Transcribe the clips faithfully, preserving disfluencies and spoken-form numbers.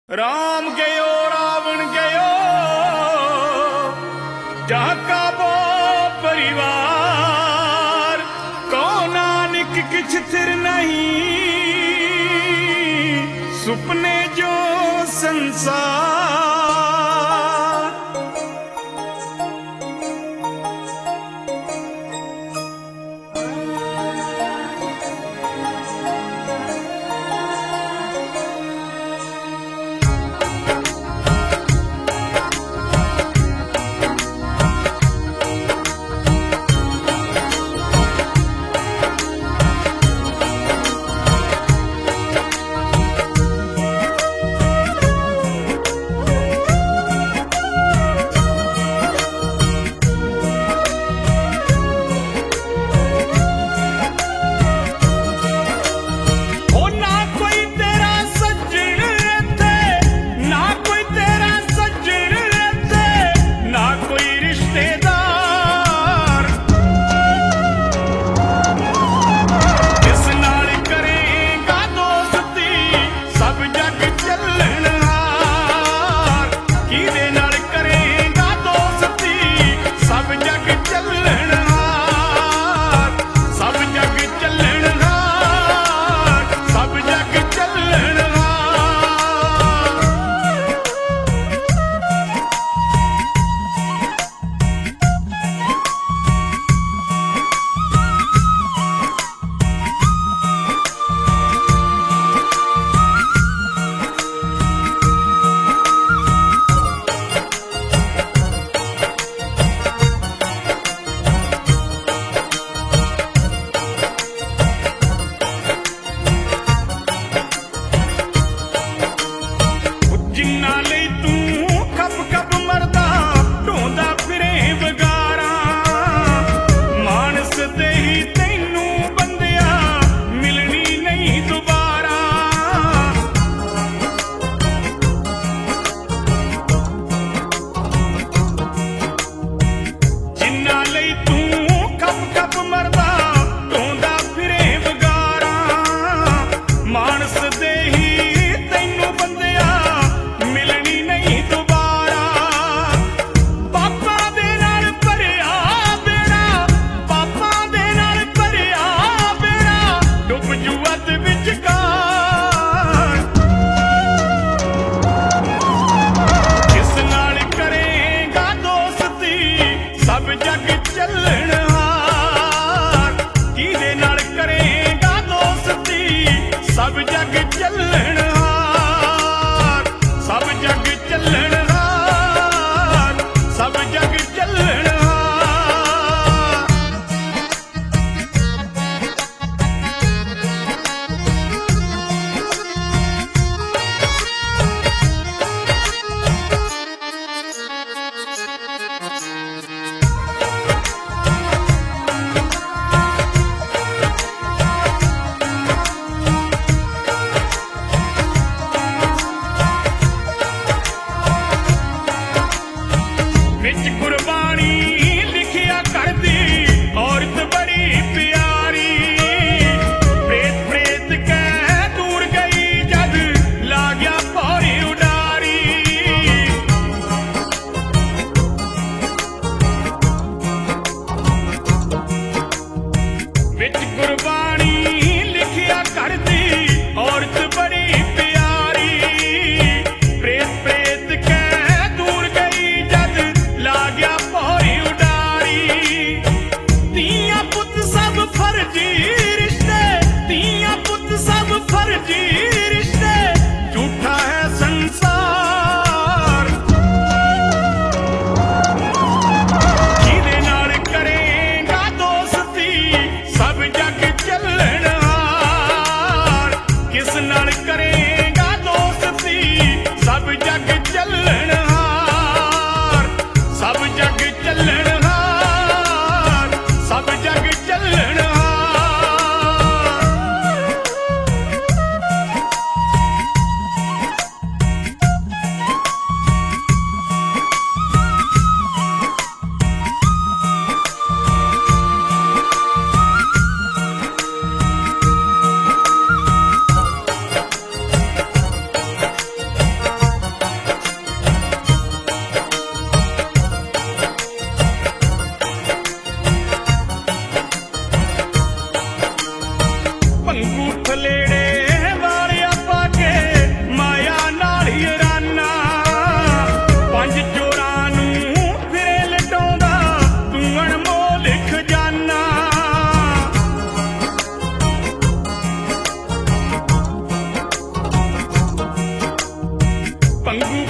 राम गयो रावण गयो जाका बो परिवार को नानक किछ थिर नहीं सुपने जो संसार।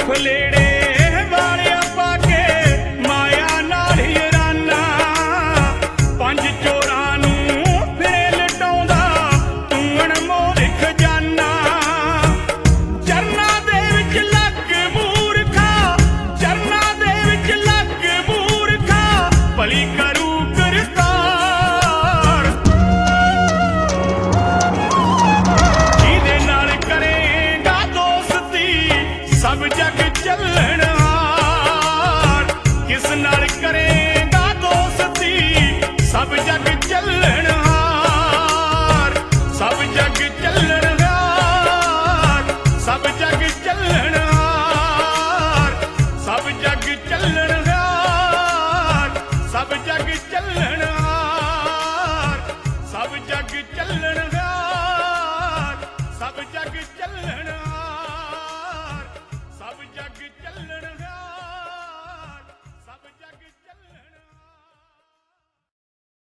ਫਲੇੜੇ ਵਾਲਿਆ ਪਾ ਕੇ ਮਾਇਆ ਨਾਲ ਹੀਰਾਨਾ ਪੰਜ ਚੋਰਾਂ ਨੂੰ ਫਿਰੇ ਲਟਾਉਂਦਾ ਤੂੰ ਅਣਮੋਲ ਖਜ਼ਾਨਾ ਚਰਨਾਂ ਦੇ ਵਿੱਚ ਲੱਗ ਮੂਰਖਾ ਚਰਨਾਂ ਦੇ ਵਿੱਚ ਲੱਗ ਮੂਰਖਾ ਭਲੀ ਕਰੂ ਕਰਤਾਰ ਜਿਹਦੇ ਨਾਲ ਕਰੇਗਾ ਦੋਸਤੀ ਸਭ ਜਗ ਚੱਲਣ ਹਾਰ ਕਿਸ ਨਾਲ ਕਰੇਗਾ ਦੋਸਤੀ ਸਭ ਜਗ ਚੱਲਣ ਹਾਰ ਸਭ ਜਗ ਚੱਲਣ ਹਾਰ ਸਭ ਜਗ ਚੱਲਣ ਹਾਰ ਸਭ ਜਗ ਚੱਲਣ ਹਾਰ ਸਭ ਜਗ ਚੱਲਣ ਹਾਰ ਸਭ ਜਗ ਚੱਲਣ ਹਾਰ ਸਭ ਜਗ ਚੱਲਣ ਹਾਰ